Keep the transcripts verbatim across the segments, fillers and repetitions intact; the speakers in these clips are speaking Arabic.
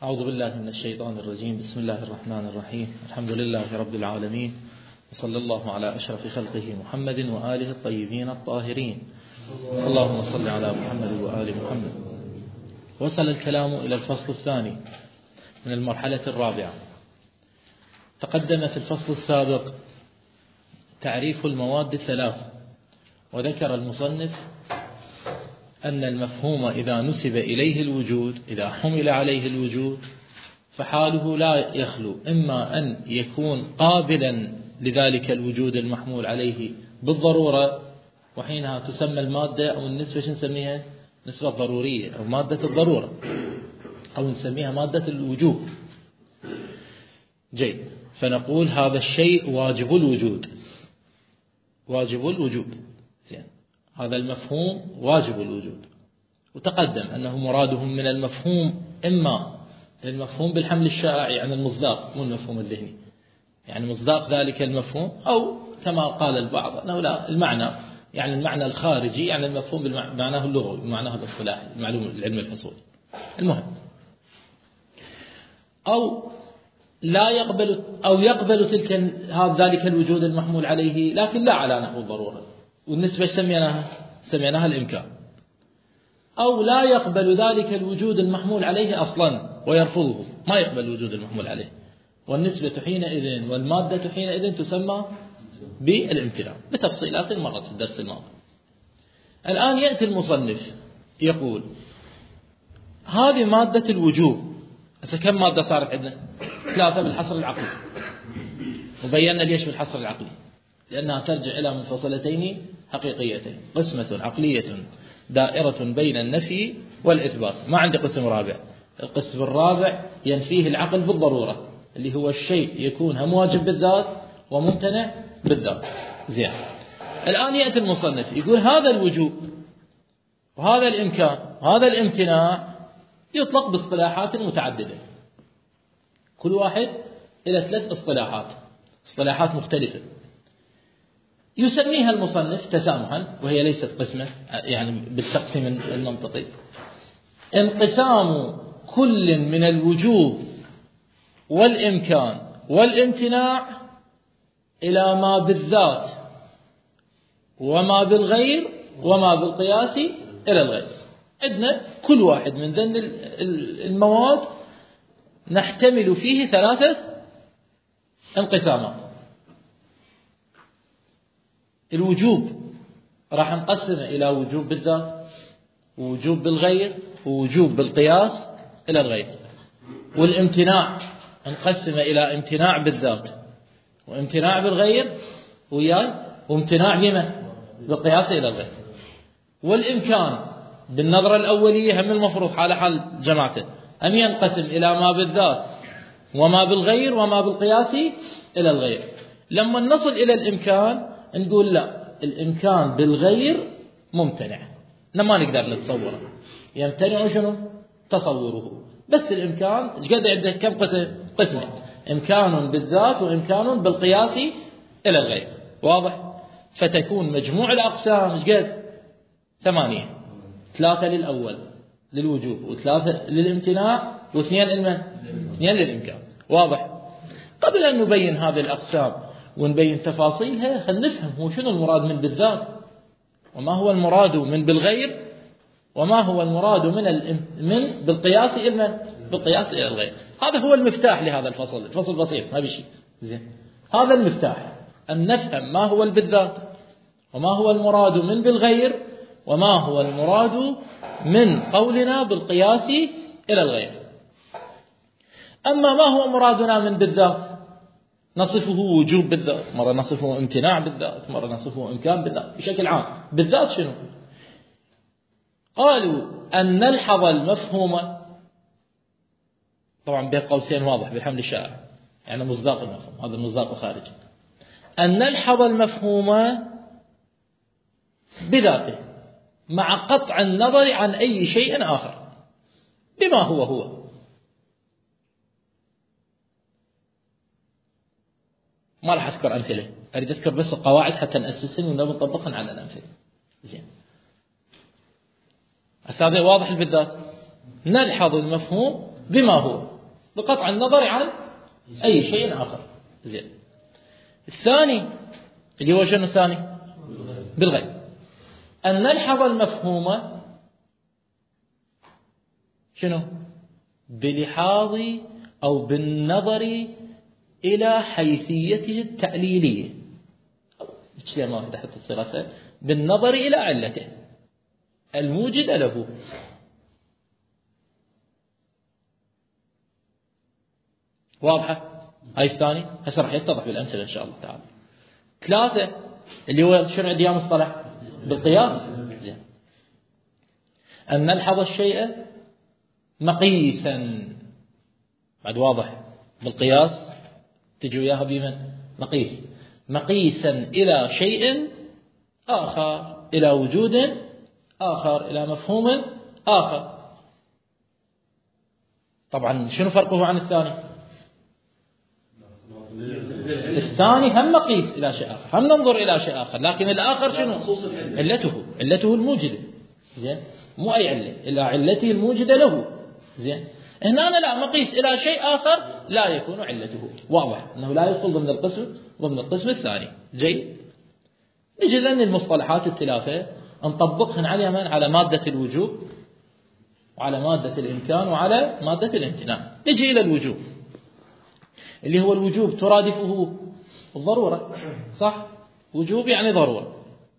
أعوذ بالله من الشيطان الرجيم. بسم الله الرحمن الرحيم. الحمد لله رب العالمين، وصلى الله على أشرف خلقه محمد وآله الطيبين الطاهرين. اللهم صل على محمد وآل محمد. وصل الكلام إلى الفصل الثاني من المرحلة الرابعة. تقدم في الفصل السابق تعريف المواد الثلاث، وذكر المصنف أن المفهوم إذا نسب إليه الوجود، إذا حمل عليه الوجود، فحاله لا يخلو إما أن يكون قابلا لذلك الوجود المحمول عليه بالضرورة، وحينها تسمى المادة أو النسبة نسميها نسبة ضرورية أو مادة الضرورة، أو نسميها مادة الوجوب. جيد، فنقول هذا الشيء واجب الوجود، واجب الوجود. زين، هذا المفهوم واجب الوجود. وتقدم أنه مرادهم من المفهوم إما المفهوم بالحمل الشائع، يعني المصداق، مو المفهوم الذهني، يعني مصداق ذلك المفهوم، أو كما قال البعض أنه لا، المعنى يعني المعنى الخارجي، يعني المفهوم بمعناه اللغوي، بمعناه الاصطلاحي، المعلوم العلم الحصول. المهم، أو لا يقبل أو يقبل تلك هذا ذلك الوجود المحمول عليه، لكن لا على نحو الضرورة، والنسبة سميناها سميناها الإمكان. أو لا يقبل ذلك الوجود المحمول عليه أصلا ويرفضه، ما يقبل الوجود المحمول عليه، والنسبة حينئذ والمادة حينئذ تسمى بالامتناع، بتفصيلات مرت في الدرس الماضي. الآن يأتي المصنف يقول هذه مادة الوجوب. هسه كم مادة صارت عندنا؟ ثلاثة بالحصر العقلي، وبينا ليش بالحصر العقلي، لأنها ترجع إلى منفصلتين حقيقيتين، قسمة عقلية دائرة بين النفي والإثبات، ما عندي قسم رابع. القسم الرابع ينفيه العقل بالضرورة، اللي هو الشيء يكون هم واجب بالذات وممتنع بالذات. زين، الآن يأتي المصنف يقول هذا الوجوب وهذا الإمكان وهذا الامتناع يطلق باصطلاحات متعددة، كل واحد إلى ثلاث اصطلاحات اصطلاحات مختلفة يسميها المصنف تسامحا، وهي ليست قسمة يعني بالتقسيم المنطقي، انقسام كل من الوجوب والإمكان والامتناع إلى ما بالذات وما بالغير وما بالقياس إلى الغير. عندنا كل واحد من ذن المواد نحتمل فيه ثلاثة انقسامات. الوجوب راح نقسمه إلى وجوب بالذات، ووجوب بالغير، ووجوب بالقياس إلى الغير. والامتناع نقسمه إلى امتناع بالذات وامتناع بالغير وياي وامتناع بما بالقياس إلى الغير. والإمكان بالنظرة الأولية هم المفروض حال حال جماعته أن ينقسم إلى ما بالذات وما بالغير وما بالقياس إلى الغير. لما نصل إلى الإمكان نقول لا، الإمكان بالغير ممتنع، ما نقدر نتصوره، يمتنع شنو؟ تصوره. بس الإمكان ايش قد عنده؟ كم قسم؟ قسمين، إمكان بالذات وإمكان بالقياس إلى الغير. واضح؟ فتكون مجموع الأقسام ايش قد؟ ثمانية، ثلاثة للأول للوجوب، وثلاثة للامتناع، واثنين للمن؟ اثنين للإمكان. واضح؟ قبل أن نبين هذه الأقسام ونبين تفاصيلها، خلينا نفهم هو شنو المراد من بالذات، وما هو المراد من بالغير، وما هو المراد من من بالقياس إلى بالقياس إلى الغير. هذا هو المفتاح لهذا الفصل. الفصل بسيط ما بشيء. زين، هذا المفتاح، أن نفهم ما هو بالذات، وما هو المراد من بالغير، وما هو المراد من قولنا بالقياس إلى الغير. أما ما هو مرادنا من بالذات، نصفه وجوب بالذات، مرة نصفه امتناع بالذات، مرة نصفه إمكان بالذات. بشكل عام بالذات شنو؟ قالوا أن نلحظ المفهوم، طبعا بين قوسين واضح بالحمل الشائع، يعني مصداق المفهوم، هذا المصداق الخارجي، أن نلحظ المفهوم بذاته مع قطع النظر عن أي شيء آخر بما هو هو. ما راح أذكر أمثلة، أريد أذكر بس القواعد حتى نأسسهن ونطبقهن على الأمثلة. زين، هذا واضح بالذات. نلحظ المفهوم بما هو، بقطع النظر عن أي شيء آخر. زين. الثاني اللي هو شنو الثاني؟ بالغيب. أن نلحظ المفهوم شنو؟ بلحاظ أو بالنظر إلى حيثيته التعليلية، ما تحت الثلاثة، بالنظر إلى علته الموجدة له. واضحة؟ هاي الثاني هسه راح يتضح بالأمثلة إن شاء الله تعالى. ثلاثة اللي هو شنو عندي يا مصطلح؟ بالقياس. زين. أن نلحظ الشيء مقيسا، بعد واضح بالقياس تجي وياها بمن؟ مقيس، مقيسا إلى شيء آخر، إلى وجود آخر، إلى مفهوم آخر. طبعا شنو فرقه عن الثاني؟ الثاني هم مقيس إلى شيء آخر، هم ننظر إلى شيء آخر، لكن الآخر شنو؟ علته، علته الموجدة. زين. مو أي علة، إلى علته الموجدة له. زين. هنا أنا لا، مقيس إلى شيء آخر لا يكون علته. واضح أنه لا يدخل ضمن القسم ضمن القسم الثاني. جيد. نجي لأن المصطلحات الثلاثة نطبقهن على من؟ على مادة الوجوب، وعلى مادة الإمكان، وعلى مادة الامتناع. نجي إلى الوجوب اللي هو الوجوب ترادفه الضرورة، صح؟ وجوب يعني ضرورة.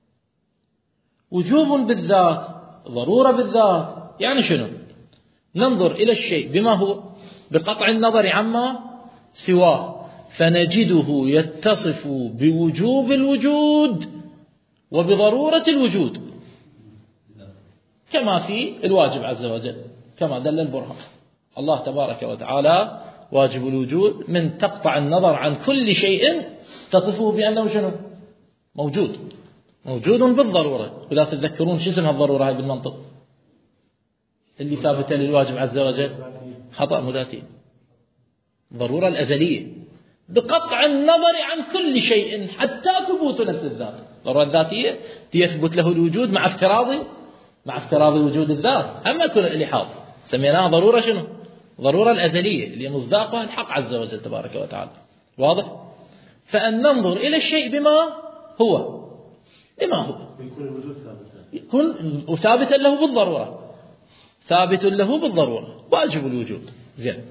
وجوب بالذات، ضرورة بالذات، يعني شنو؟ ننظر إلى الشيء بما هو، بقطع النظر عما سواه، فنجده يتصف بوجوب الوجود وبضرورة الوجود، كما في الواجب عز وجل، كما دل البرهان. الله تبارك وتعالى واجب الوجود، من تقطع النظر عن كل شيء تصفه بأنه شنو؟ موجود، موجود بالضرورة. ولا تتذكرون شو اسمها الضرورة هاي بالمنطق اللي ثابتة للواجب عز وجل؟ خطأ مذاتي، ضرورة الأزلية، بقطع النظر عن كل شيء حتى ثبوت نفس الذات. ضرورة الذاتية يثبت له الوجود مع افتراض مع افتراض وجود الذات. أما كل الإلحاظ سميناها ضرورة شنو؟ ضرورة الأزلية اللي مصداقها الحق عز وجل تبارك وتعالى. واضح؟ فأن ننظر إلى الشيء بما هو، بما هو يكون ثابتا له بالضرورة، ثابت له بالضرورة، واجب الوجود. زين.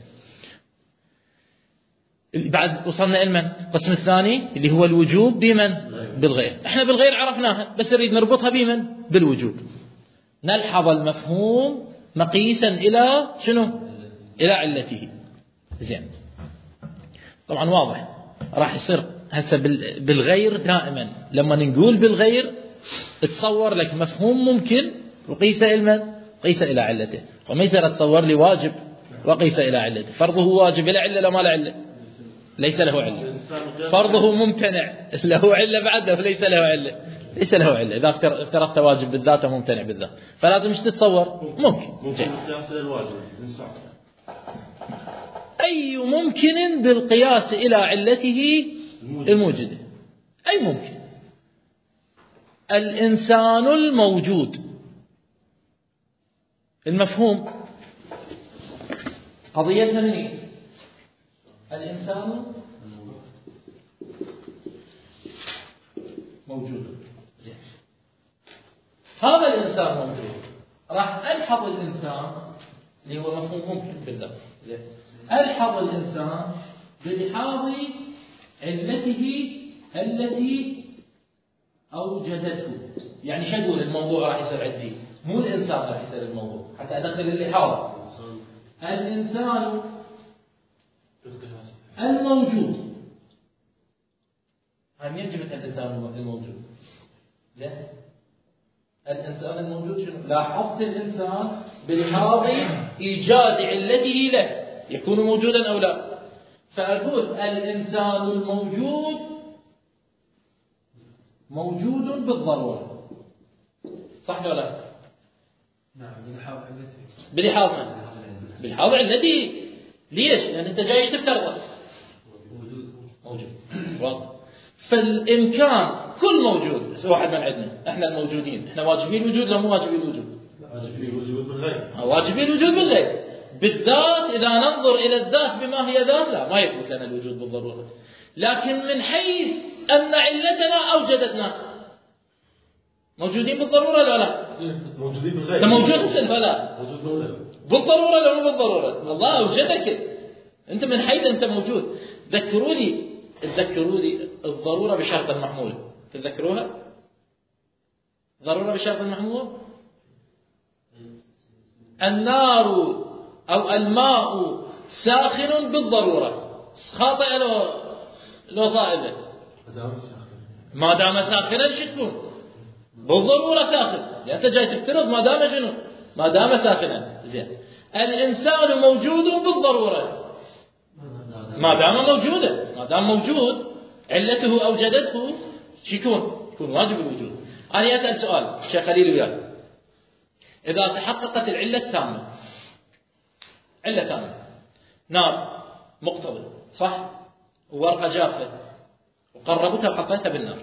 بعد وصلنا إلى من؟ القسم الثاني اللي هو الوجوب بمن؟ بالغير. احنا بالغير عرفناها، بس نريد نربطها بمن؟ بالوجوب. نلحظ المفهوم مقيسا إلى شنو؟ إلى علته. زين. طبعا واضح راح يصير هسه بالغير دائما لما نقول بالغير تصور لك مفهوم ممكن وقيس إلى من؟ قيس إلى علته. وما يصير تصور لي واجب وقيس إلى علته. فرضه واجب إلى علة، لا ما له علة، ليس له علة. فرضه ممتنع، له علة بعده، ليس له علة، ليس له علة. إذا افترضت واجب بالذات وممتنع بالذات، فلازم ايش تتصور؟ ممكن. ممكن القياس إلى الواجب. أي ممكن بالقياس إلى علته الموجودة. أي ممكن. الإنسان الموجود، المفهوم قضيتنا من إيه؟ الإنسان موجود. زين. هذا الإنسان موجود، راح ألحظ الإنسان اللي هو مفهوم ممكن بالذات. زين. ألحظ الإنسان بلحاظ علته التي أوجدته. يعني شو أقول؟ الموضوع راح يصير عندي مو الإنسان راح يصير الموضوع، حتى أدخل اللحاظ. الإنسان الموجود، هم يجب الإنسان الموجود. زين. الإنسان الموجود شنو؟ لاحظت الإنسان بلحاظ إيجاد علته له، يكون موجودا أو لا. فأقول الإنسان الموجود موجود بالضرورة، صح ولا لا؟ نعم. بلحاظ علته. بلحاظ من؟ بلحاظ علته. ليش؟ لأن أنت جاي تفترض موجود. موجود. واضح. فالإمكان كل موجود، واحد من عندنا احنا الموجودين، احنا واجبين الوجود لا مو واجبين الوجود؟ واجبين الوجود بالغير. واجبين الوجود بالغير. بالذات إذا ننظر إلى الذات بما هي ذات لا ما يثبت لنا الوجود بالضرورة، لكن من حيث أن علتنا أوجدتنا موجودين بالضرورة لا لا؟ موجودين بالغير. أنت موجود السلفة لا؟ موجود بالغير. بالضرورة لا مو بالضرورة؟ الله أوجدك أنت من حيث أنت موجود. ذكروا لي تذكروا لي الضرورة بشرط المحمول، تذكروها؟ ضرورة بشرط المحمول. النار أو الماء ساخن بالضرورة، خاطئ لو لو صائبة ما دام ساخنا ايش تكون؟ بالضرورة ساخن، يعني أنت جاي تفترض ما دام شنو؟ ما دام ساخنا. زين الإنسان موجود بالضرورة ما دام موجودا، ما دام موجود علته أوجدته شو يكون؟ يكون واجب الوجود. أنا أسأل سؤال شيخ خليل وياك، إذا تحققت العلة التامة، علة تامة نار مقتضي صح وورقة جافة وقربتها وحطيتها بالنار،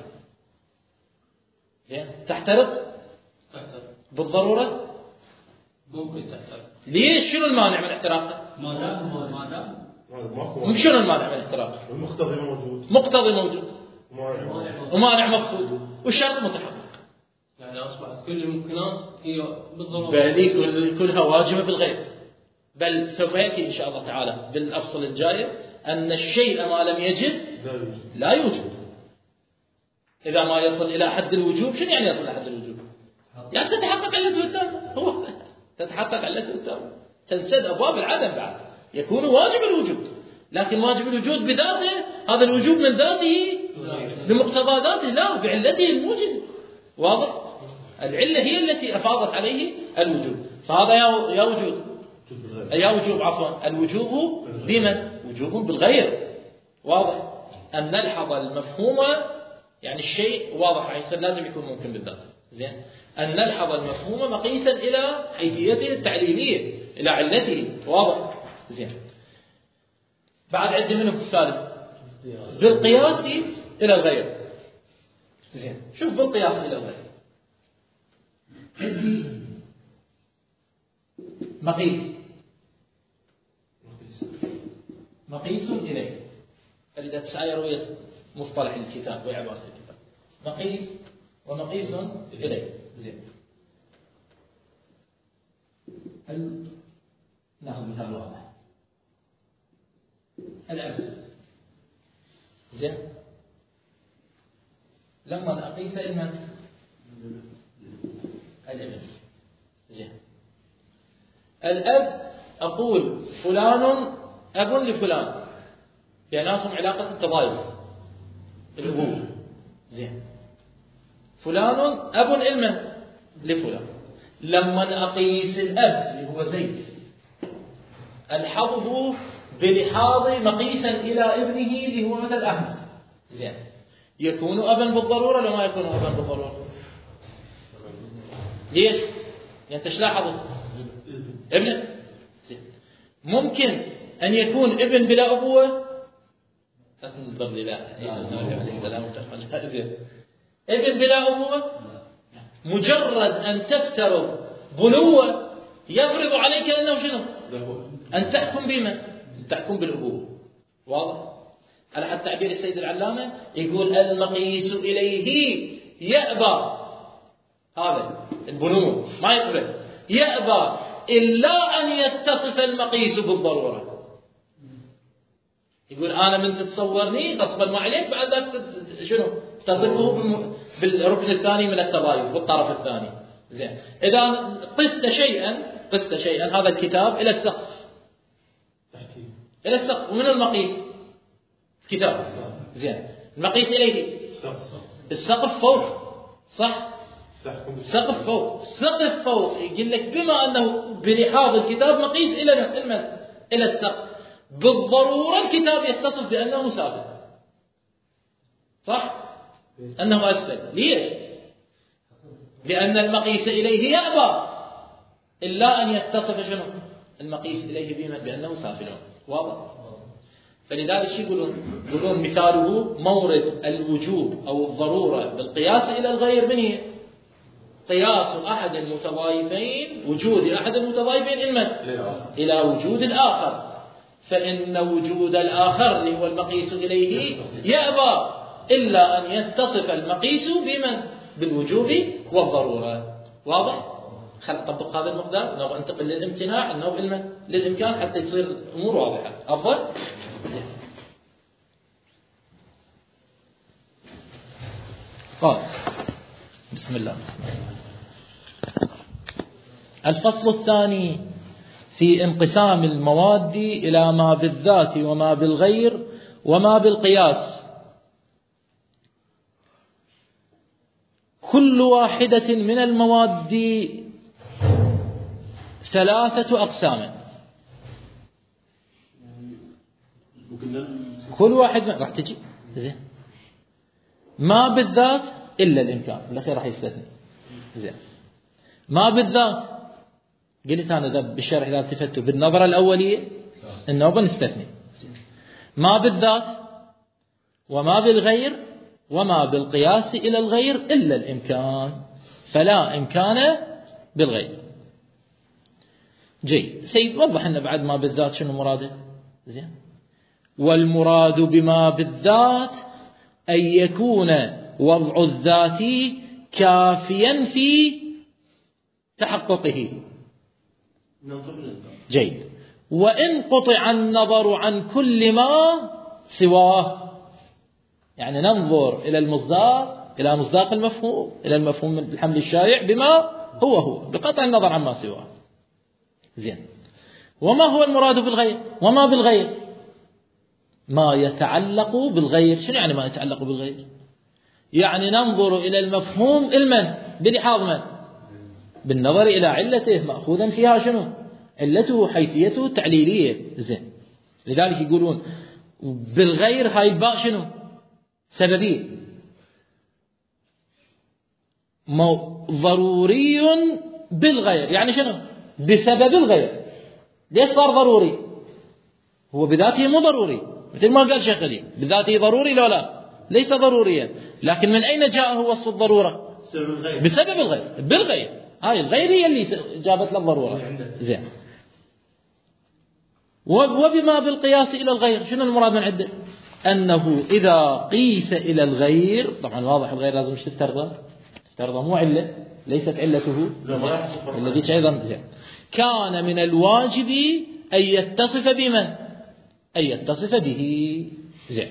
زين تحترق؟ بالضرورة ممكن تحترق. ليش؟ شنو المانع من احتراقها؟ ما دام ما دام شنو المانع من احتراقها؟ المقتضي موجود، مقتضي موجود ومانع ومانع مفقود والشرط متحقق، يعني أصبحت كل الممكنات هي بالضرورة. بل كل كلها واجبة بالغير، بل سوف يأتي إن شاء الله تعالى بالأفصل الجاية أن الشيء ما لم يجب لا يوجد. إذا ما يصل إلى حد الوجوب، شنو يعني يصل إلى حد الوجوب؟ يعني تتحقق علته التامة، هو تتحقق علته التامة، تنسد أبواب العدم بعد، يكون واجب الوجود. لكن واجب الوجود بذاته، هذا الوجوب من ذاته بمقتضى ذاته لا بعلته الموجد. واضح؟ العلة هي التي أفاضت عليه الوجوب، فهذا يا يا وجود يا وجوب عفوا الوجوب بمن؟ وجوب بالغير. واضح؟ أن نلحظ المفهوم، يعني الشيء واضح يصير لازم يكون ممكن بالذات. زين أن نلحظ المفهوم مقيسا إلى حيثيته التعليلية إلى علته. واضح؟ زين بعد عندي منه الثالث بالقياس إلى الغير. زين شوف بالقياس إلى الغير عندي مقيس مقيس إليه، أريد أتساير ويا مصطلح الكتاب وعبارة الكتاب، مقيس ومقيس إليه. زين هل ناخذ مثال واضح؟ الأب زين لما أقيس المن الابن. زين الأب أقول فلان أب لفلان، بيناتهم علاقة التضايف الأبوة. زين فلان أب المن لفلان، لما أقيس الأب اللي هو زيد ألحظه بلحاظ مقيسا إلى ابنه اللي هو مثل أحمد. زين يكون أبا بالضرورة لو ما يكون أبا بالضرورة؟ ليش؟ يعني أنت لاحظت ابن ممكن أن يكون ابن بلا أبوة، لا تنظر لي لا ابن بلا أبوة مجرد أن تفترض بنوة يفرض عليك أنه شنو؟ أن تحكم بما؟ أن تحكم بالأبوة. واضح؟ على حد تعبير السيد العلامة يقول المقيس إليه يأبى، هذا البنوة ما يقبل، يأبى إلا أن يتصف المقيس بالضرورة. يقول أنا من تتصورني غصبا ما عليك بعد ذلك شنو تصفه بالركن الثاني من التضايف بالطرف الثاني. زين إذا قست شيئا قست شيئا هذا الكتاب إلى السقف، إلى السقف ومن المقيس كتاب. زين المقيس إليه السقف فوق صح؟ السقف فوق، السقف فوق يقول لك بما أنه بلحاظ الكتاب مقيس إلى المن إلى السقف، بالضرورة الكتاب يتصف بأنه سافل صح؟ أنه أسفل. ليش؟ لأن المقيس إليه يأبى إلا أن يتصف شنو؟ المقيس إليه بما بأنه سافل. واضح؟ فلذلك شو يقولون؟ يقولون مثاله مورد الوجوب أو الضرورة بالقياس إلى الغير من هي؟ قياس أحد المتضايفين وجود أحد المتضايفين إلى إلى وجود الآخر، فإن وجود الآخر اللي هو المقيس إليه يأبى إلا أن يتصف المقيس بمن؟ بالوجوب والضرورة. واضح؟ خل طبق هذا المقدار، لو انتقل للامتناع انه علما للامكان حتى تصير الامور واضحه افضل. زين. قال بسم الله. الفصل الثاني في انقسام المواد الى ما بالذات وما بالغير وما بالقياس. كل واحدة من المواد ثلاثة أقسام. كل واحد من... راح تجي زين. ما بالذات إلا الإمكان الأخير راح يستثني. زين. ما بالذات قلت أنا ذا بالشرح إذا التفتوا بالنظرة الأولية إنه بنستثني. ما بالذات وما بالغير وما بالقياس إلى الغير إلا الإمكان، فلا إمكان بالغير. جيد. سيد وضح لنا بعد ما بالذات شنو مراده. زين. والمراد بما بالذات أن يكون وضع الذات كافيا في تحققه. جيد. وإن قطع النظر عن كل ما سواه، يعني ننظر إلى المصداق، إلى مصداق المفهوم، إلى المفهوم الحمل الشائع بما هو هو بقطع النظر عما سواه. زين. وما هو المراد بالغير؟ وما بالغير ما يتعلق بالغير. شنو يعني ما يتعلق بالغير؟ يعني ننظر إلى المفهوم المن بلحاظ من؟ بالنظر إلى علته مأخوذا فيها شنو؟ علته حيثيته التعليلية. زين. لذلك يقولون بالغير هاي الباء شنو؟ سببية. مو ضروري بالغير، يعني شنو؟ بسبب الغير. ليش صار ضروري؟ هو بذاته مو ضروري، مثل ما قال شيخ علي بذاته ضروري لا لا ليس ضروريا، لكن من أين جاءه وصف الضرورة؟ بسبب الغير. بالغير، هاي الغير هي اللي جابت له الضرورة. زين. وبما بالقياس إلى الغير شنو المراد من عده؟ أنه إذا قيس إلى الغير، طبعا واضح الغير لازم مش تفترضه، تفترضه مو علة، ليست علته الذي أيضا. زين. كان من الواجب أن يتصف بمن؟ أن يتصف به. زين.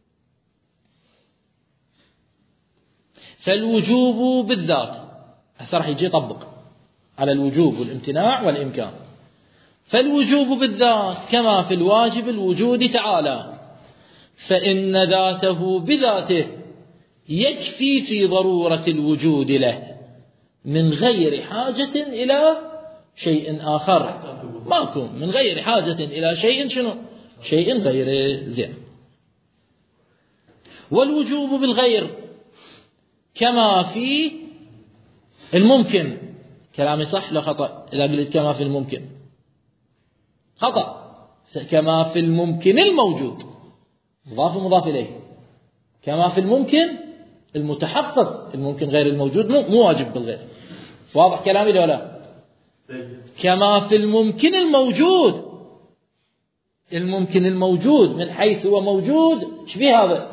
فالوجوب بالذات هسه راح يجي يطبق على الوجوب والامتناع والإمكان. فالوجوب بالذات كما في الواجب الوجود تعالى، فإن ذاته بذاته يكفي في ضرورة الوجود له من غير حاجة إلى شيء آخر. ماكو من غير حاجة إلى شيء شنو؟ شيء غيره. زين. والوجوب بالغير كما في الممكن. كلامي صح لا خطأ إذا قلت كما في الممكن؟ خطأ. كما في الممكن الموجود مضاف مضاف إليه. كما في الممكن المتحقق، الممكن غير الموجود مو واجب بالغير. واضح كلامي ولا لا؟ كما في الممكن الموجود، الممكن الموجود من حيث هو موجود شبيه هذا؟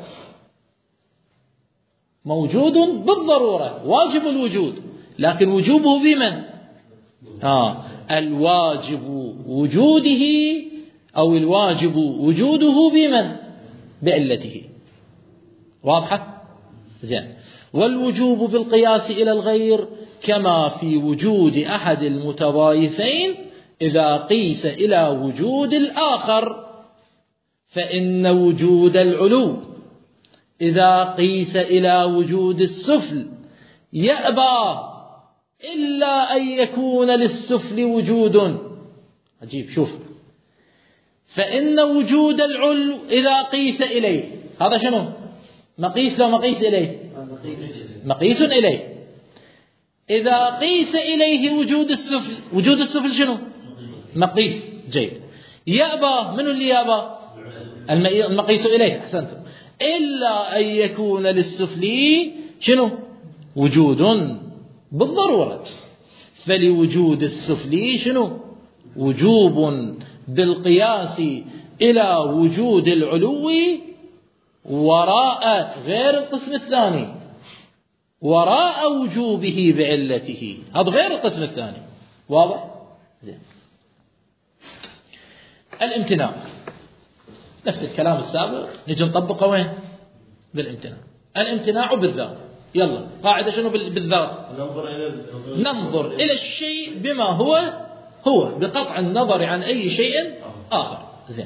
موجود بالضرورة واجب الوجود، لكن وجوبه بمن؟ آه الواجب وجوده أو الواجب وجوده بمن؟ بعلته. واضحة؟ زين. والوجوب بالقياس إلى الغير كما في وجود أحد المتضايفين إذا قيس إلى وجود الآخر، فإن وجود العلو إذا قيس إلى وجود السفل يأبى إلا أن يكون للسفل وجود. عجيب. شوف، فإن وجود العلو إذا قيس إليه، هذا شنو؟ مقيس لو مقيس إليه؟ مقيس إليه. إذا قيس إليه وجود السفل، وجود السفل شنو؟ مقيس. جيد. يأبى، من اللي يأبى؟ المقيس إليه. أحسنتم. إلا أن يكون للسفل شنو؟ وجود. بالضرورة. فلوجود السفلي شنو؟ وجوب بالقياس إلى وجود العلو وراء غير القسم الثاني، وراء وجوبه بعلته، هذا غير القسم الثاني. واضح؟ زين. الامتناع نفس الكلام السابق، نجي نطبقه وين؟ بالامتناع. الامتناع بالذات. يلا قاعدة شنو بالذات؟ ننظر إلى ننظر إلى الشيء بما هو هو بقطع النظر عن أي شيء آخر. زين.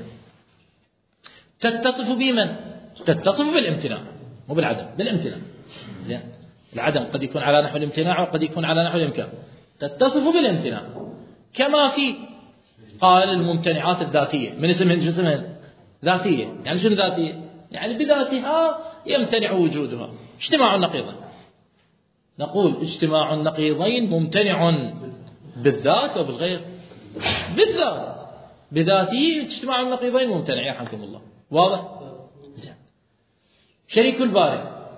تتصف بمن؟ تتصف بالامتناع، مو بالعدم، بالامتناع. زين. العدم قد يكون على نحو الامتناع وقد يكون على نحو الإمكان. تتصف بالامتناع كما في قال الممتنعات الذاتية. من اسمهن جسمهن ذاتية. يعني شنو ذاتية؟ يعني بذاتها يمتنع وجودها. اجتماع النقيضين، نقول اجتماع النقيضين ممتنع بالذات وبالغير. بالذات بذاته اجتماع النقيضين ممتنع، يرحمكم الله. واضح؟ زين. شريك البارئ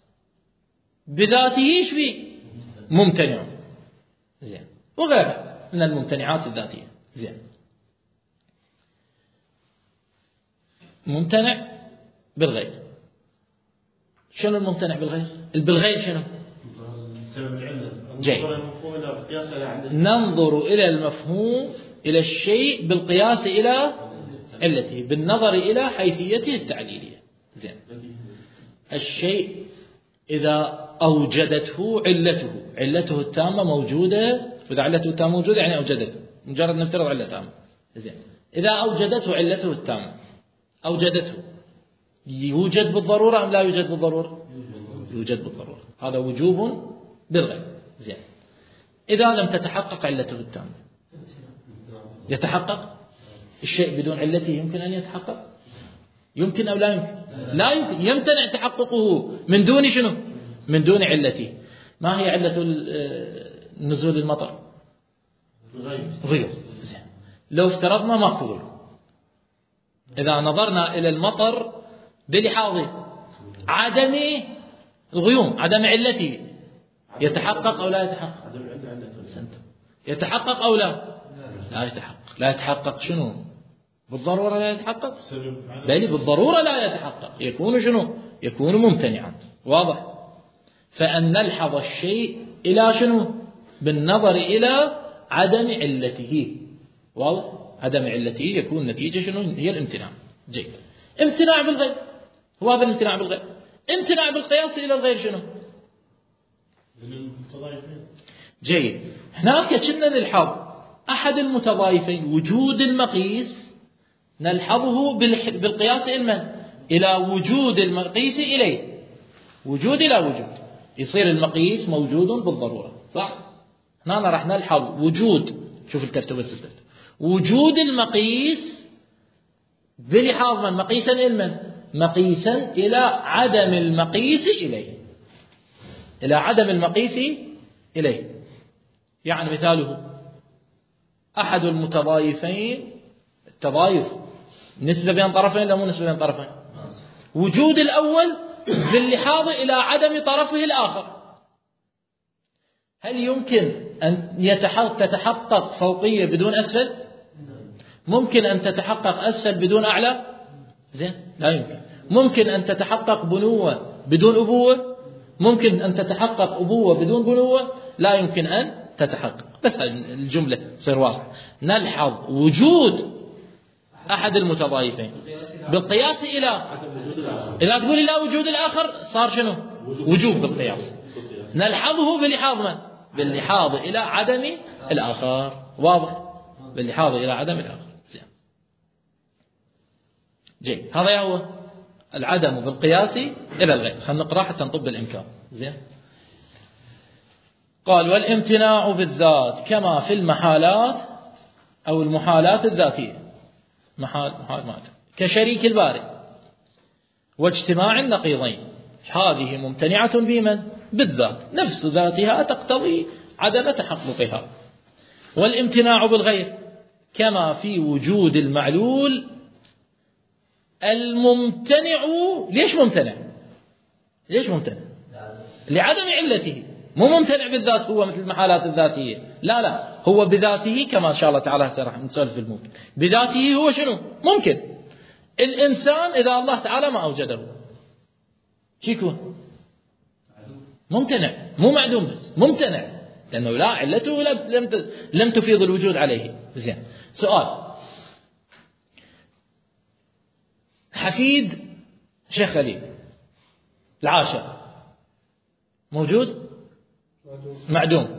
بذاته ايش فيه؟ ممتنع. زين. وغيرها من الممتنعات الذاتية. زين. ممتنع بالغير. شنو الممتنع بالغير؟ بالغير شنو؟ سبب العلة. جيد. ننظر إلى المفهوم إلى الشيء بالقياس إلى علته، بالنظر إلى حيثيته التعليلية. زين. الشيء إذا أوجدته علته، علته التامة موجودة، إذا علته التامة موجودة يعني أوجدته، مجرد نفترض علة تامة. زين. إذا أوجدته علته التامة، أوجدته، يوجد بالضرورة أم لا يوجد بالضرورة؟ يوجد بالضرورة. هذا وجوب بالغير. زين. إذا لم تتحقق علته التامة، يتحقق الشيء بدون علته؟ يمكن أن يتحقق؟ يمكن أو لا يمكن؟ لا يمكن. يمتنع تحققه من دون شنو؟ من دون علته. ما هي علة نزول المطر؟ غير. زين. لو افترضنا ماكو غير، إذا نظرنا إلى المطر بلحاظ عدم الغيوم، عدم علته، يتحقق أو لا يتحقق؟ يتحقق أو لا؟ لا يتحقق. لا يتحقق شنو؟ بالضرورة لا يتحقق؟ بل بالضرورة لا يتحقق. يكون شنو؟ يكون ممتنعا. واضح؟ فأن نلحظ الشيء إلى شنو؟ بالنظر إلى عدم علته. واضح؟ عدم علته يكون نتيجة شنو؟ هي الامتناع. جيد. امتناع بالغير، هو هذا الامتناع بالغير. امتناع بالقياس إلى الغير شنو؟ جيد. هناك كنا نلحظ أحد المتضايفين، وجود المقيس نلحظه بالقياس إلى إلى وجود المقيس إليه. وجود إلى وجود، يصير المقيس موجود بالضرورة. صح؟ هنا راح نلحظ وجود، شوف الكفتة بس الكفتة، وجود المقيس بلحاظ من؟ مقيسا إلى مقيسا إلى عدم المقيس إليه، إلى عدم المقيس إليه. يعني مثاله أحد المتضايفين، التضايف نسبة بين طرفين لا مو نسبة بين طرفين؟ وجود الأول باللحاظ إلى عدم طرفه الآخر. هل يمكن أن تتحقق فوقية بدون أسفل؟ ممكن أن تتحقق أسفل بدون أعلى؟ زين؟ لا يمكن. ممكن أن تتحقق بنوة بدون أبوة؟ ممكن أن تتحقق أبوة بدون بنوة؟ لا يمكن أن تتحقق. بس الجملة تصير واضحة. نلحظ وجود أحد المتضايفين بالقياس إلى، إذا تقول إلى وجود الآخر صار شنو؟ وجوب بالقياس. نلحظه بلحاظ من؟ باللحاظ إلى عدم الآخر. واضح؟ باللحاظ إلى عدم الآخر. زين. جيد. هذا هو العدم بالقياس إلى الغير. خلينا نقرأ حتى نطب الإمكان. زين. قال والامتناع بالذات كما في المحالات أو المحالات الذاتية، محال محال مات كشريك البارئ واجتماع النقيضين، هذه ممتنعة بمن؟ بالذات، نفس ذاتها تقتضي عدم تحققها. والامتناع بالغير كما في وجود المعلول الممتنع. ليش ممتنع؟ ليش ممتنع؟ لعدم علته. مو ممتنع بالذات هو مثل المحالات الذاتية، لا لا، هو بذاته كما إن شاء الله تعالى هسه راح نسولف في الممكن. بذاته هو شنو؟ ممكن. الإنسان إذا الله تعالى ما أوجده شيكو ممتنع، مو معدوم بس ممتنع، لأنه لا علته لم لم تفيض الوجود عليه. زين. سؤال: حفيد شيخ خليل العاشر موجود؟ معدوم.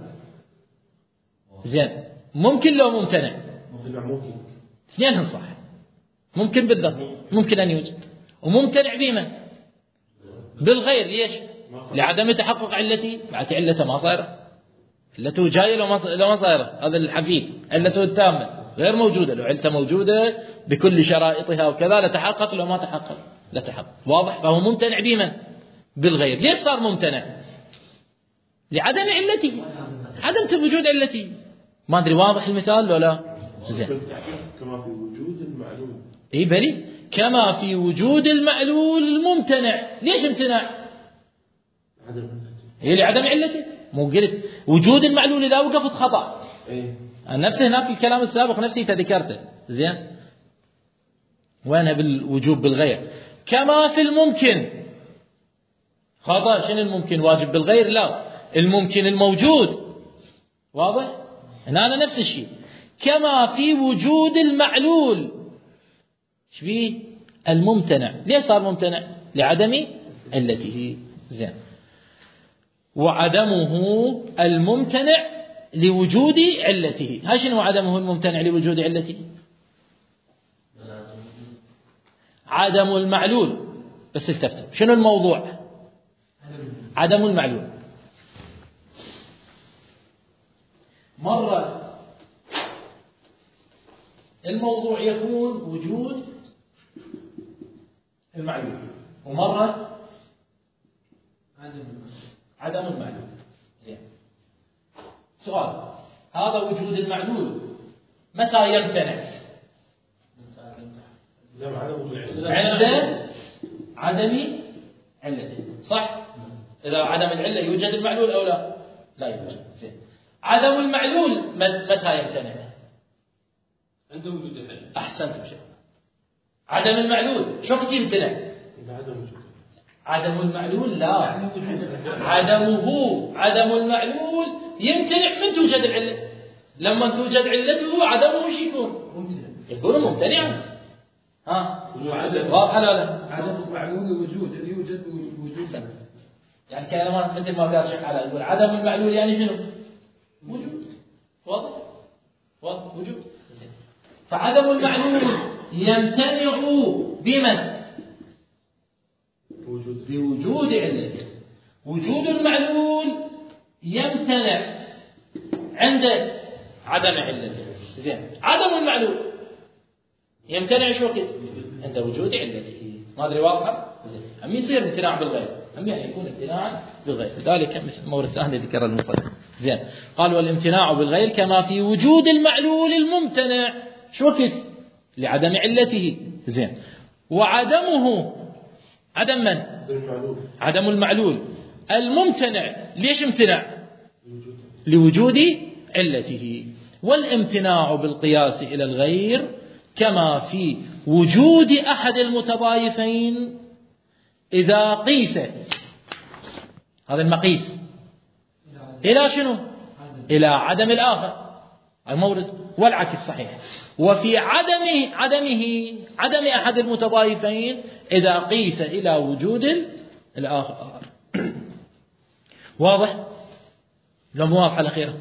زين. ممكن لو ممتنع؟ ممكن. اثنينهم صح. ممكن بالذات، ممكن أن يوجد، وممتنع بمن؟ بالغير. ليش؟ لعدم تحقق علتي. بعد علته ما صايره، علته جايه لو ما لو ما صايره. هذا الحفيد علته التامه غير موجوده، لو علته موجوده بكل شرائطها وكذا لتحقق، لو ما تحقق لا تحقق. واضح؟ فهو ممتنع بمن؟ بالغير. ليش صار ممتنع؟ لعدم علته، عدم وجود علته. ما ادري واضح المثال لو لا؟ زين. كما في وجود المعلول. اي بلي، كما في وجود المعلول الممتنع. ليش امتنع؟ عدم هي لعدم علته. مو قلت وجود المعلول اذا وقفت خطأ. ايه نفس هناك الكلام السابق نفسي تذكرته. زين. وينها بالوجوب بالغير؟ كما في الممكن خطأ. شنو الممكن؟ واجب بالغير؟ لا، الممكن الموجود. واضح؟ هنا أنا نفس الشيء. كما في وجود المعلول شبيه الممتنع. ليش صار ممتنع؟ لعدم علته. زين. وعدمه الممتنع لوجود علته. هاي شنو عدمه الممتنع لوجود علته؟ عدم المعلول. بس التفتوا شنو الموضوع؟ عدم المعلول. مرة الموضوع يكون وجود المعلول، ومرة عدم المعلول. زين. سؤال: هذا وجود المعلول متى يمتنع؟ عند عدم علته. صح؟ إذا عدم العلة يوجد المعلول أو لا؟ لا يوجد. زين. عدم المعلول متى يمتنع؟ عند وجود العلة. أحسنت بشيء. عدم المعلول شو وقت يمتنع؟ عدم المعلول لا، عدمه. عدم المعلول يمتنع من توجد العلة. لما توجد علته عدمه وش يكون؟ ممتنع. يكون ممتنعا. ها واضح ولا لا؟ عدم المعلول وجود اللي يوجد وجود. يعني كلمات مثل ما قال الشيخ علاء يقول عدم المعلول يعني شنو؟ وجود. واضح؟ واضح وجود. فعدم المعلول يمتنع بمن؟ بوجود علته. وجود المعلول يمتنع عند عدم علته. زين. عدم المعلول يمتنع شو وقت؟ عند وجود علته. ما ادري واضحه؟ زين. هم يصير امتناع بالغير، هم يعني يكون امتناعا بالغير. ذلك مثل مورد ثاني ذكر المصنف. زين. قال: والامتناع بالغير كما في وجود المعلول الممتنع شو وقت؟ لعدم علته. زين. وعدمه عدم من؟ المعلول. عدم المعلول الممتنع. ليش امتنع؟ لوجود علته. والامتناع بالقياس إلى الغير كما في وجود أحد المتضايفين إذا قيس، هذا المقيس، إلى شنو؟ إلى عدم الآخر المورد، والعكس صحيح. وفي عدم عدمه عدم أحد المتضايفين إذا قيس إلى وجود الآخر. واضح؟ لو موافق على خير.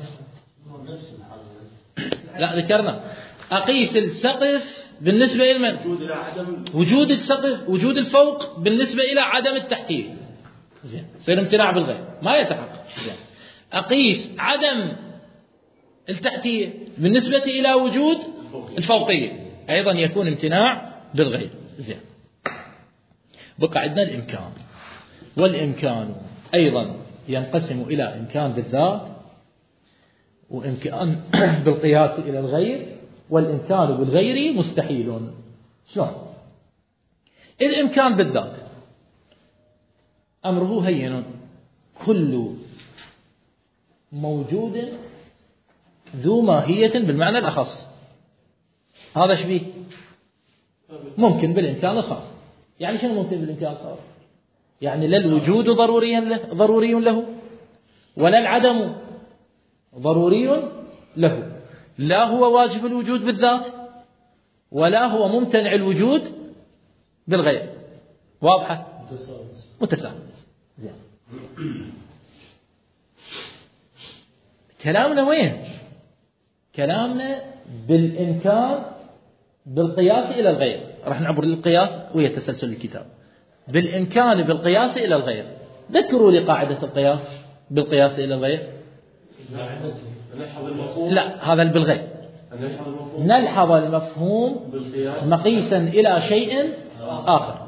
لا ذكرنا أقيس السقف بالنسبة إلى من؟ وجود السقف، وجود الفوق بالنسبة إلى عدم التحتية. زين. يصير امتناع بالغير ما يتحقق. زين. أقيس عدم التحتية بالنسبة إلى وجود الفوقية، أيضا يكون امتناع بالغير. زين. بقى عندنا الإمكان، والإمكان أيضا ينقسم إلى إمكان بالذات، وإمكان بالقياس إلى الغير، والإمكان بالغير مستحيل. شلون؟ الإمكان بالذات أمره هين، كل موجود ذو ماهية بالمعنى الأخص. هذا شبيه ممكن بالإمكان الخاص. يعني شنو ممكن بالإمكان الخاص؟ يعني لا الوجود ضروري له, ضروري له ولا العدم ضروري له، لا هو واجب الوجود بالذات ولا هو ممتنع الوجود بالغير. واضحة؟ متساوي. زين. كلامنا وين؟ كلامنا بالإمكان بالقياس إلى الغير. راح نعبر للقياس وهي تسلسل الكتاب. بالإمكان بالقياس إلى الغير. ذكروا لي قاعدة القياس بالقياس إلى الغير. لا، هذا بالغير. نلحظ المفهوم مقيسا إلى شيء آخر.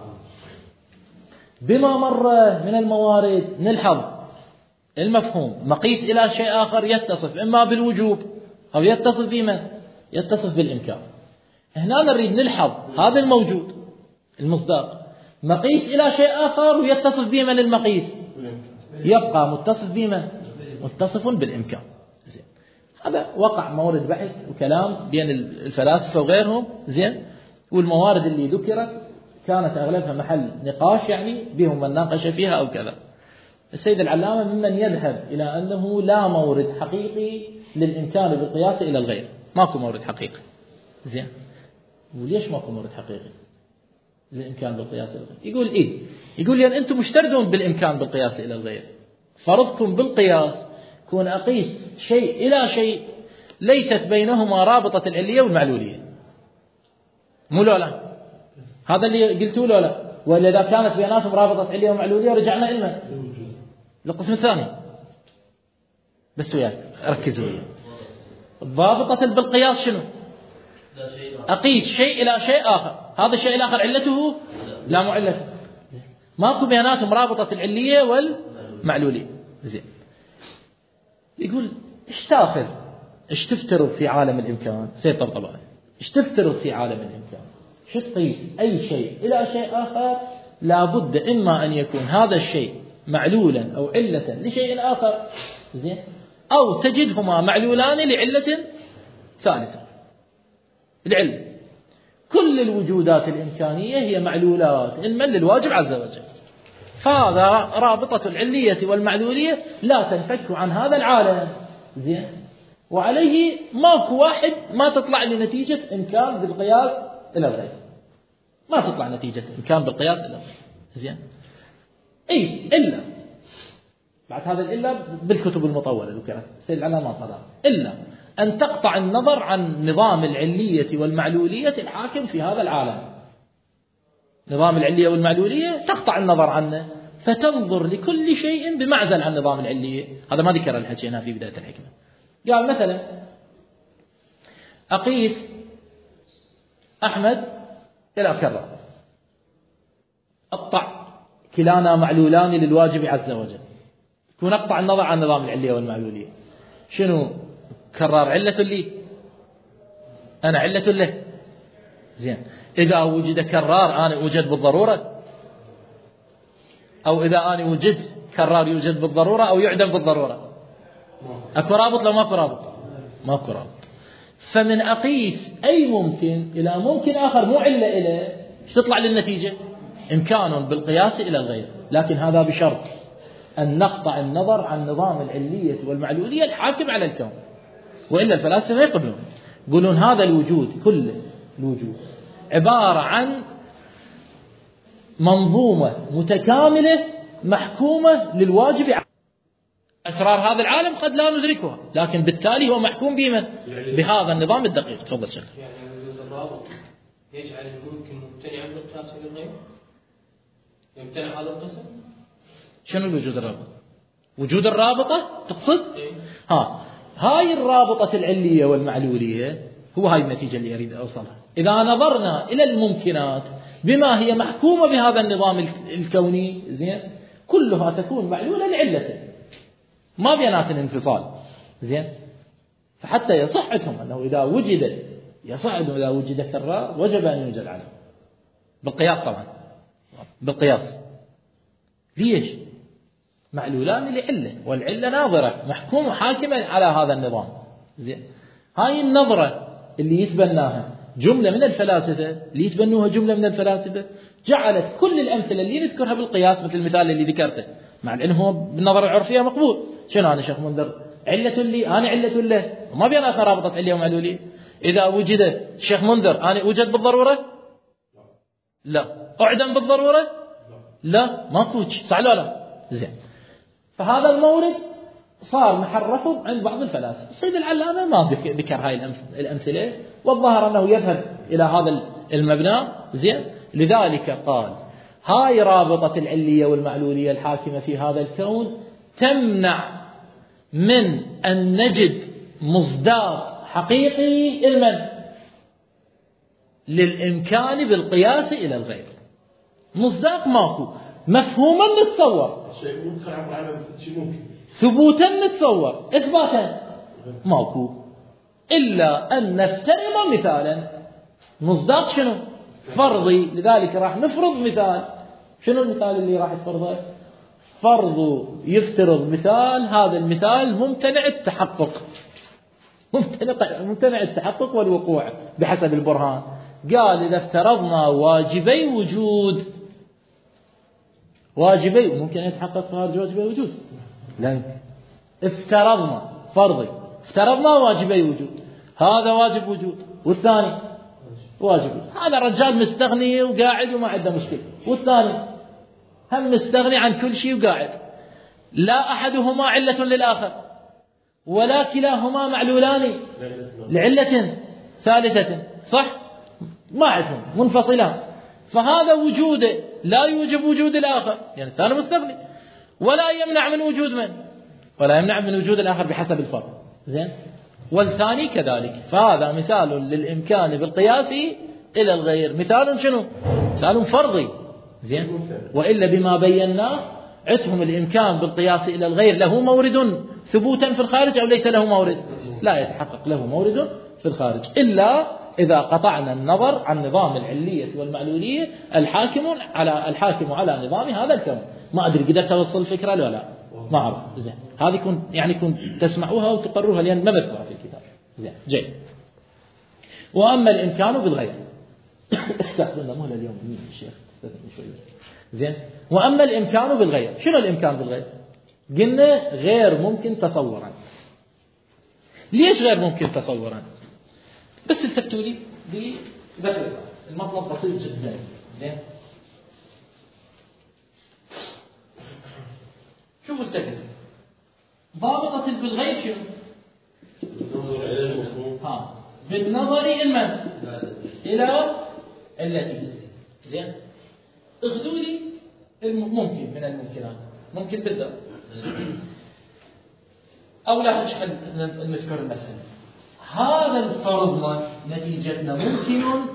بما مر من الموارد نلحظ المفهوم مقيس إلى شيء آخر يتصف إما بالوجوب أو يتصف بمن؟ يتصف بالإمكان. هنا نريد نلحظ هذا الموجود المصداق مقيس إلى شيء آخر ويتصف بمن المقيس؟ يبقى متصف بمن؟ متصف بالإمكان. زين. هذا وقع مورد بحث وكلام بين الفلاسفة وغيرهم. زين. والموارد اللي ذكرت كانت أغلبها محل نقاش، يعني بهم من ناقش فيها أو كذا. السيد العلامة ممن يذهب إلى أنه لا مورد حقيقي للإمكان بالقياس إلى الغير. ماكو مورد حقيقي. زين. وليش ماكو مورد حقيقي للإمكان بالقياس إلى الغير؟ يقول إيه؟ يقول لأن أنتم مشتردون بالإمكان بالقياس إلى الغير. فرضكم بالقياس كون أقيس شيء إلى شيء ليست بينهما رابطة العلية والمعلولية. مو لولا هذا اللي قلتوا لولا، وإلا إذا كانت بيناتهم رابطة علية ومعلولية رجعنا إلنا للقسم الثاني. بس وياك ركزوا وياك. ضابطة بالقياس شنو؟ أقيس شيء إلى شيء آخر. هذا الشيء الآخر علته لا مو علته. ماكو بيناتهم رابطة العلية والمعلولية. زين. يقول ايش تاخذ؟ ايش تفترض في عالم الإمكان؟ سيد طبطبائي ايش تفترض في عالم الإمكان؟ شو تقيس أي شيء إلى شيء آخر لابد إما أن يكون هذا الشيء معلولا أو علة لشيء آخر. زين. أو تجدهما معلولان لعلة ثالثة. العلة كل الوجودات الإمكانية هي معلولات إما للواجب عز وجل. فهذا رابطة العلية والمعلولية لا تنفك عن هذا العالم. زين. وعليه ماكو واحد ما تطلع لنتيجة إمكان بالقياس إلى الغير. ما تطلع نتيجة إمكان بالقياس إلى الغير. زين. إيه إلا بعد هذا الإلا بالكتب المطولة ذكرت السيد العلامة قال إلا أن تقطع النظر عن نظام العلية والمعلولية الحاكم في هذا العالم. نظام العلية والمعلولية تقطع النظر عنه فتنظر لكل شيء بمعزل عن نظام العلية. هذا ما ذكر الحكي هنا في بداية الحكمة. قال مثلا أقيس أحمد إلى كرة، أقطع كلانا معلولان للواجب عز وجل، يكون أقطع النظر عن نظام العلية والمعلولية. شنو؟ كرار علة لي، أنا علة له. زين. إذا وجد كرار أنا أوجد بالضرورة، أو إذا أنا وجدت كرار يوجد بالضرورة أو يعدم بالضرورة. أكو رابط لو ماكو رابط؟ ماكو رابط. فمن أقيس أي ممكن إلى ممكن آخر مو علة إليه تطلع للنتيجة إمكان بالقياس إلى الغير. لكن هذا بشرط أن نقطع النظر عن نظام العلية والمعلولية الحاكم على الكون، وإلا الفلاسفة ما يقبلون. يقولون هذا الوجود كله الوجود عبارة عن منظومة متكاملة محكومة للواجب. أسرار هذا العالم قد لا ندركها، لكن بالتالي هو محكوم بمن؟ بهذا النظام الدقيق. تفضل شيخ. يعني وجود الرابط يجعل الممكن ممتنعا بالقياس إلى الغير؟ يمتنع هذا القسم؟ شنو الوجود الرابط؟ وجود الرابطة تقصد؟ ها هاي الرابطة العلية والمعلولية هو هاي النتيجة اللي أريد أوصلها. إذا نظرنا إلى الممكنات بما هي محكومة بهذا النظام الكوني، زين، كلها تكون معلولة لعلته، ما بيناتن انفصال. زين. فحتى يصحكم أنه إذا وجد يصعد إذا وجد كرار وجب أن يوجد عليه بالقياس. طبعا بالقياس. ليش؟ معلولان لعلة، والعلة ناظرة محكوم حاكمة على هذا النظام. زين، هاي النظرة اللي يتبناها جملة من الفلاسفة، اللي يتبنوها جملة من الفلاسفة، جعلت كل الأمثلة اللي نذكرها بالقياس مثل المثال اللي ذكرته، مع العلم هو بالنظرة العرفية مقبول. شنو أنا شيخ منذر؟ علة لي، أنا علة له، ما بيناتنا رابطة علة ومعلولية. إذا وجد شيخ منذر أنا وجد بالضرورة؟ لا. أعدم بالضرورة؟ لا، ما كوش، صح ولا لا؟ زين، فهذا المورد صار محل رفض عند بعض الفلاسفة. السيد العلامة ما ذكر هاي الأمثلة، والظاهر أنه يذهب إلى هذا المبنى. زين، لذلك قال هاي رابطة العلية والمعلولية الحاكمة في هذا الكون تمنع من أن نجد مصداق حقيقي المن للإمكان بالقياس إلى الغير. مصداق ماكو، مفهوما نتصور، شيء ممكن عبر العالم شيء ممكن، ثبوتا نتصور، إثباتا ماكو، إلا أن نفترض مثالا. مصداق شنو؟ فرضي. لذلك راح نفرض مثال. شنو المثال اللي راح تفرضه؟ فرض يفترض مثال، هذا المثال ممتنع التحقق، ممتنع, ممتنع التحقق والوقوع بحسب البرهان. قال إذا افترضنا واجبي وجود، واجبي ممكن يتحقق خارج واجبي وجود؟ لا يمكن. افترضنا فرضي، افترضنا واجبي وجود، هذا واجب وجود والثاني واجب. هذا الرجال مستغني وقاعد وما عنده مشكلة، والثاني هم مستغني عن كل شيء وقاعد. لا أحدهما علة للآخر، ولا كلاهما معلولان لعلة ثالثة، صح؟ ما عندهم، منفصلان. فهذا وجوده لا يوجب وجود الآخر، يعني الثاني مستغني، ولا يمنع من وجود من ولا يمنع من وجود الآخر بحسب الفرض. زين، والثاني كذلك. فهذا مثال للإمكان بالقياس إلى الغير. مثال شنو؟ مثال فرضي. زين، وإلا بما بيناه عندهم الإمكان بالقياس إلى الغير له مورد ثبوتا في الخارج أو ليس له مورد؟ لا يتحقق له مورد في الخارج، إلا إذا قطعنا النظر عن نظام العلية والمعلولية الحاكم على الحاكم على نظام هذا الكون. ما أدري قدرت أوصل الفكرة ولا لا، ما أعرف. زين، هذه كنت يعني كنت تسمعوها وتقروها لأن ما مذكورة في الكتاب. زين، جيد. وأما الإمكان بالغير استخدمنا مهلة اليوم مين الشيخ استخدم شوي. زين، وأما الإمكان بالغير، شنو الإمكان بالغير؟ قلنا غير ممكن تصورا. ليش غير ممكن تصورا؟ بس التفتوا لي بذكر المطلب بسيط جدا. زين، شوفوا التكليف ضابطة بالغير شنو؟ ها، بالنظر إما إلى علته. زين، اخذوا لي الممكن من الممكنات، ممكن بالذات أو لا نشحن نذكر المسألة. هذا الفرض ما نتيجتنا ممكن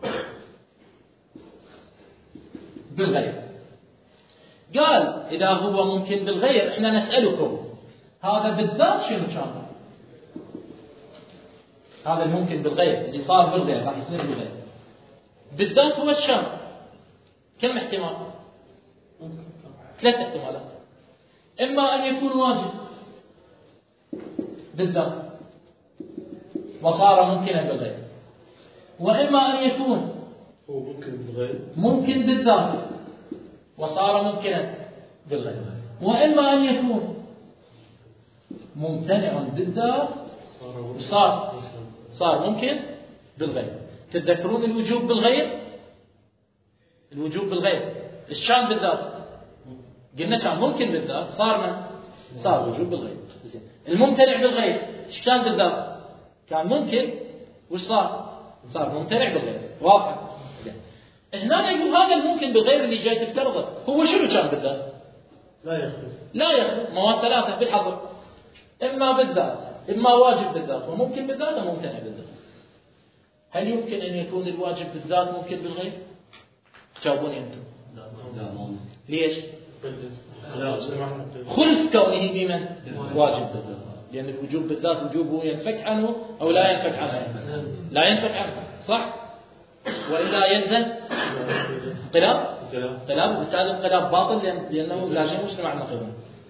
بالغير. قال إذا هو ممكن بالغير إحنا نسألكم هذا بالذات شنو كان؟ هذا الممكن بالغير اللي صار بالغير راح يصير بالغير بالذات هو الشان. كم احتمال؟ ثلاث احتمالات. إما أن يكون واجب بالذات وصار ممكنا بالغير، وإما أن يكون هو ممكن بالغير ممكن بالذات وصار ممكنا بالغير، وإما أن يكون ممتنع بالذات وصار صار ممكن بالغير. تتذكرون الوجوب بالغير؟ الوجوب بالغير الشان بالذات قلنا كان ممكن بالذات صار من صار وجوب بالغير. الممتنع بالغير ايش كان بالذات؟ كان ممكن وش صار؟ صار ممتنع بالغير. واضح؟ هنا يقول هذا الممكن بالغير اللي جاي تفترضه هو شنو كان بالذات؟ لا يخلو لا يخلو مواد ثلاثة بالحصر، إما بالذات إما واجب بالذات وممكن بالذات وممتنع بالذات. هل يمكن أن يكون الواجب بالذات ممكن بالغير؟ جاوبوني أنتم. ليش؟ خلف كونه بمن؟ واجب بالذات، لأن الوجوب بالذات وجوبه ينفك عنه أو لا ينفك عنه؟ لا ينفك عنه، صح؟ وإلا يلزم انقلاب، انقلاب، وبالتالي انقلاب باطل لأنه لا شيء مش معنى قضاء.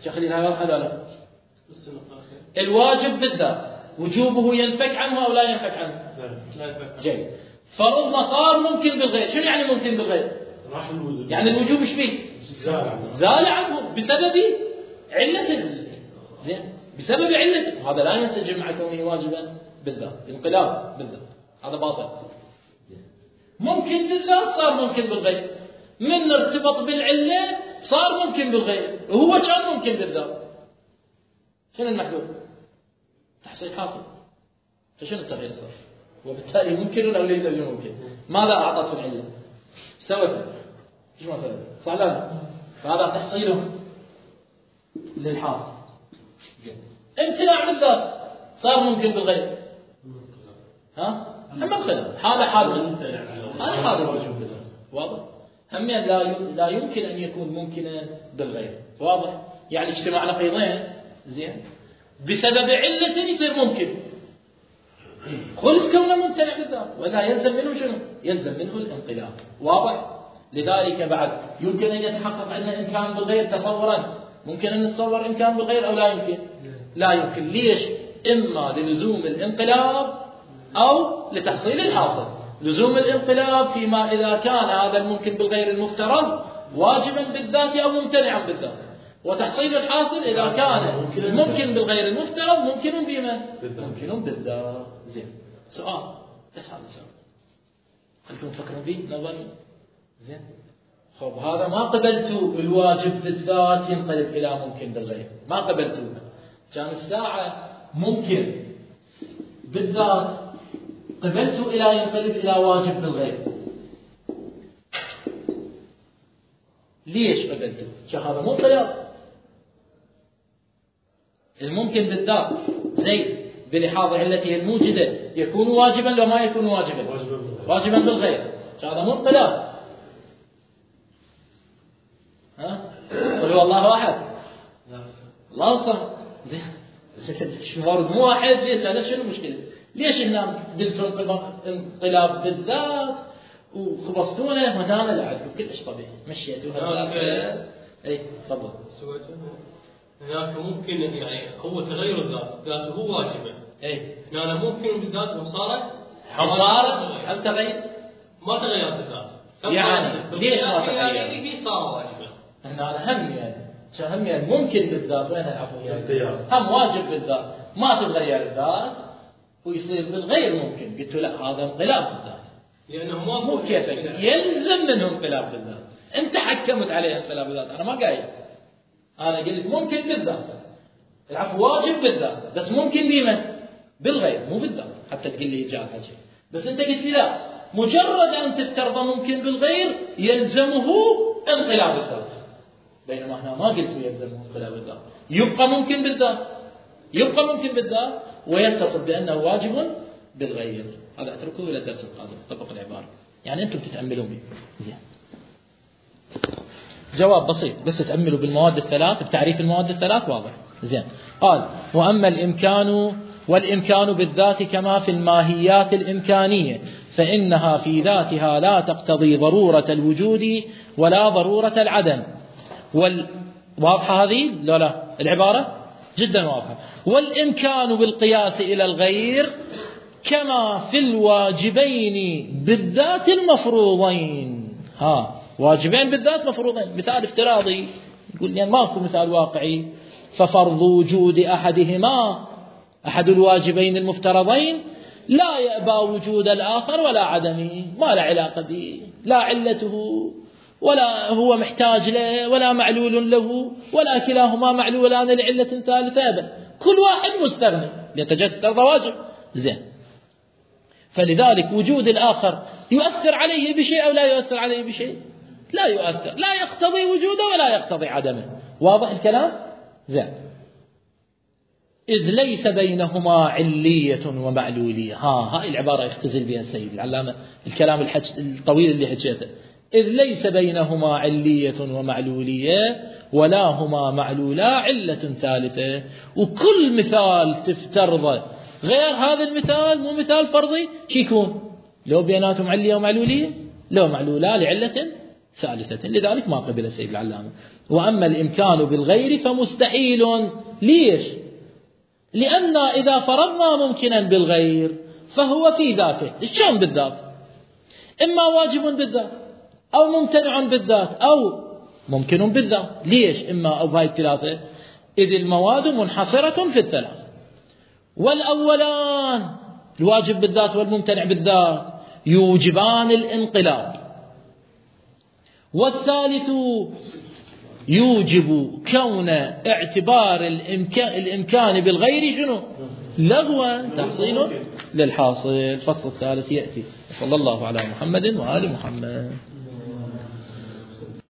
شخلي هاي واضحة لا؟ الواجب بالذات وجوبه ينفك عنه أو لا ينفك عنه؟ لا ينفك عنه. جيد. فرضنا صار ممكن بالغير، شنو يعني ممكن بالغير؟ يعني الوجوب ايش فيه؟ زال عنه بسبب علة. زين، بسبب علة، هذا لا ينسجم مع كونه واجبا بالذات، انقلاب بالذات، هذا باطل. ممكن بالذات صار ممكن بالغير، من ارتبط بالعلة صار ممكن بالغير، وهو كان ممكن بالذات. شنو المحلول؟ تحصيل حاصل. فشنو التغيير صار؟ وبالتالي ممكن أو ليس ممكن. ماذا أعطت في العلة؟ سوت ايش ما سوت؟ صح لا؟ فهذا تحصيله للحاصل. امتناع بالذات صار ممكن بالغير. ها؟ أما الخلاف حالة حال هذا حال الوجوب بالذات. واضح؟ هم لا لا يمكن أن يكون ممكنا بالغير. واضح؟ يعني اجتماع نقيضين زين بسبب علة يصير ممكن. خلف كونه ممتنع بالذات، ولا يلزم منه شنو؟ يلزم منه الانقلاب. واضح؟ لذلك بعد يمكن أن يتحقق عندنا إمكان بالغير تصورا. ممكن أن نتصور إمكان بالغير أو لا يمكن؟ لا يمكن. ليش؟ إما للزوم الانقلاب أو لتحصيل الحاصل. لزوم الانقلاب فيما إذا كان هذا الممكن بالغير المفترض واجبا بالذات أو ممتنعا بالذات، وتحصيل الحاصل إذا كان ممكن بالغير المفترض ممكن بما ممكن بالذات. زين، سؤال بس هذا السؤال خليكم تفكروا به نوباتي. زين، خب هذا ما قبلتوا الواجب بالذات ينقلب إلى ممكن بالغير، ما قبلتوه. كان الساعة ممكن بالذات قبلتوا إلى ينقلب إلى واجب بالغير. ليش قبلتوا؟ شو هذا مو خيار. الممكن بالذات زيد بلحاظ علته الموجدة يكون واجبا لو ما يكون واجبا واجبا بالغير. شو هذا مو خيار. ها؟ قل هو الله أحد الله الصمد. زين، مو واحد. زين، هذا شنو المشكلة؟ ليش هنا قلتوا انقلاب بالذات وخبصتونه ما دام لا عندكم كلش طبيعي مشيتوها؟ اي تفضل. هناك ممكن يعني هو تغير الذات ذاته هو واجبه. اي هنا ممكن بالذات وصارت صارت هل تغير؟ ما تغيرت الذات يعني ليش ما تغير؟ يعني صار واجبه. هنا هم يعني هم يعني ممكن بالذات وين العفو يعني هم واجب بالذات ما تتغير الذات ويصير بالغير ممكن. قلت لا هذا انقلاب بالذات لأنه مو كيف يلزم منه انقلاب بالذات. أنت حكمت عليه انقلاب بالذات، أنا ما قايل. أنا قلت ممكن بالذات العفو واجب بالذات بس ممكن بما بالغير مو بالذات حتى تقول لي جاء حكي. بس أنت قلت لي لا مجرد أن تفترض ممكن بالغير يلزمه انقلاب الذات، بينما هنا ما قلت يلزمه انقلاب الذات. يبقى ممكن بالذات يبقى ممكن بالذات ويتصل بأنه واجب بالغير. هذا اتركوه إلى الدرس القادم. طبق العبارة يعني أنتم تتأملون به. زين، جواب بسيط بس تأملوا بالمواد الثلاث بتعريف المواد الثلاث واضح. زين، قال وأما الإمكان والإمكان بالذات كما في الماهيات الإمكانية فإنها في ذاتها لا تقتضي ضرورة الوجود ولا ضرورة العدم. وال... واضحة هذه؟ لا لا العبارة جدا واضحة. والإمكان بالقياس إلى الغير كما في الواجبين بالذات المفروضين. ها، واجبين بالذات مفروضين. مثال افتراضي يقول يعني ماكو مثال واقعي. ففرض وجود أحدهما أحد الواجبين المفترضين لا يأبى وجود الآخر ولا عدمه، ما له علاقة به، لا علته ولا هو محتاج له ولا معلول له ولا كلاهما معلولان لعلة ثالثة أبدا. كل واحد مستغني يتجسد واجب. زين، فلذلك وجود الآخر يؤثر عليه بشيء أو لا يؤثر عليه بشيء؟ لا يؤثر، لا يقتضي وجوده ولا يقتضي عدمه. واضح الكلام؟ زين، إذ ليس بينهما علية ومعلولية. ها هاي العبارة يختزل بها السيد العلامة الكلام الحج الطويل اللي حكيته. إذ ليس بينهما علية ومعلولية ولا هما معلولا علة ثالثة. وكل مثال تفترضه غير هذا المثال مو مثال فرضي شو يكون؟ لو بيناتهم علية ومعلولية، لو معلولا لعلة ثالثة، لذلك ما قبل السيد العلامة. وأما الإمكان بالغير فمستحيل. ليش؟ لأن إذا فرضنا ممكنا بالغير فهو في ذاته. شلون بالذات؟ إما واجب بالذات أو ممتنع بالذات أو ممكن بالذات. ليش إما أو هاي الثلاثة؟ إذ المواد منحصرة في الثلاث، والأولان الواجب بالذات والممتنع بالذات يوجبان الانقلاب، والثالث يوجب كون اعتبار الإمكان, الإمكان بالغير شنو؟ لغوا تحصيل للحاصل. الفصل الثالث يأتي. صلى الله على محمد وآل محمد.